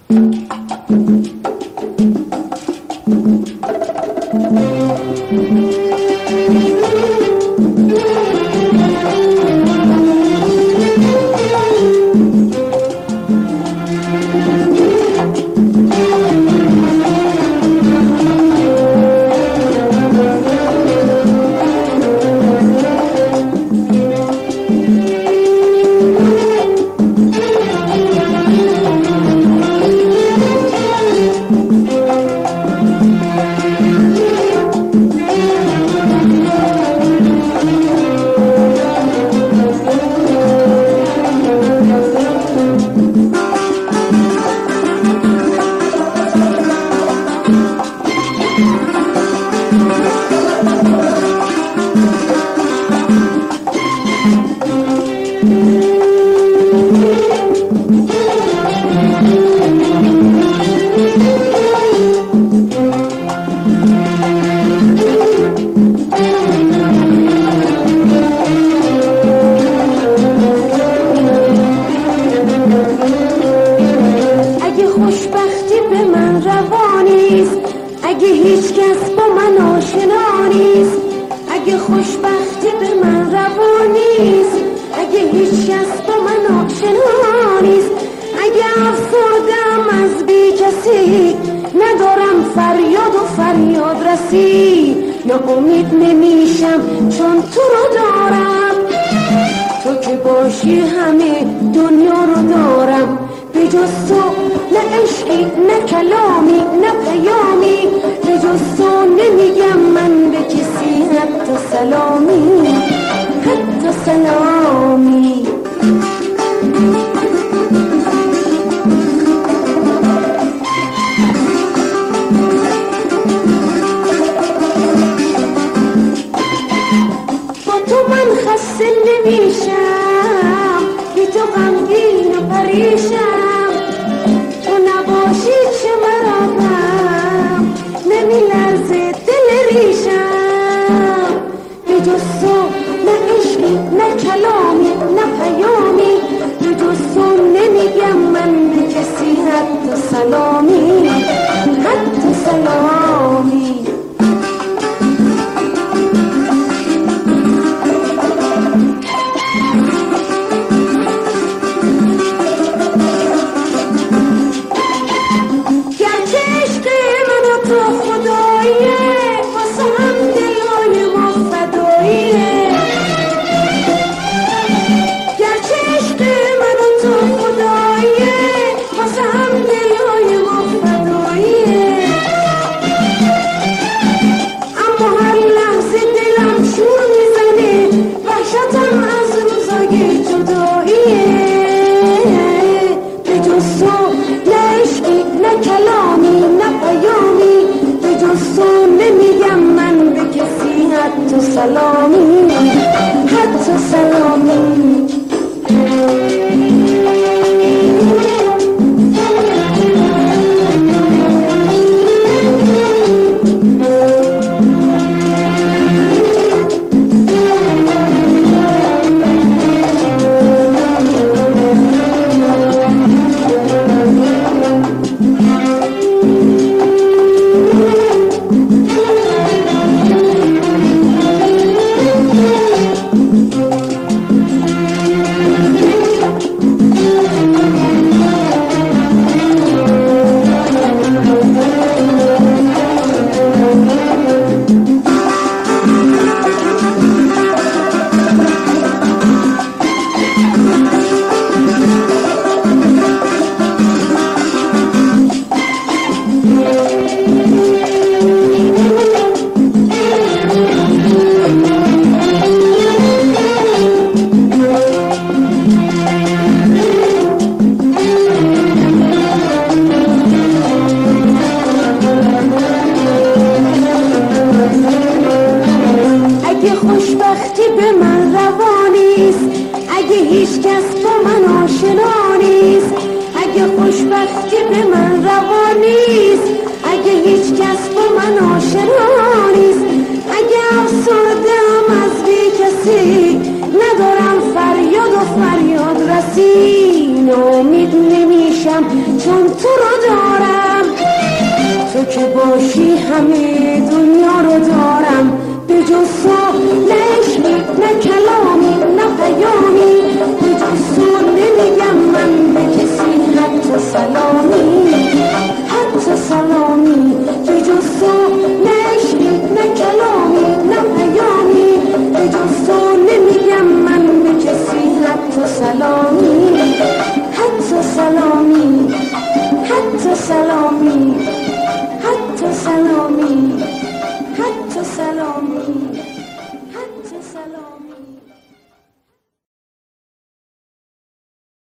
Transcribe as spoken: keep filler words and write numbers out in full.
ناامید نمیشم چون تو رو دارم، تو که باشی همه دنیا رو دارم. به جز تو نه عشقی نه کلامی نه پیامی، به جز تو نمیگم من به کسی حتی سلامی، حتی سلامی. خسته نمیشم بی تو غمگین و پریشم، تو نباشی چه مرادم نمیلرزه دل ریشم. به جز تو نه عشقی نه کلامی نه پیامی، به جز تو نمیگم من به کسی حتی سلامی، حتی سلامی. سلامی، حتی سلامی. چون تو رو دارم، تو که باشی همه دنیا رو دارم. به جز تو نه عشقی نه کلامی نه پیامی، به جز تو نمیگم من به کسی حتی سلامی، حتی سلامی. به جز تو نه عشقی نه کلامی نه پیامی، به جز تو نمیگم من به کسی حتی سلامی، حتی سلامی، حتی سلامی، حتی سلامی، حتی سلامی، حتی سلامی.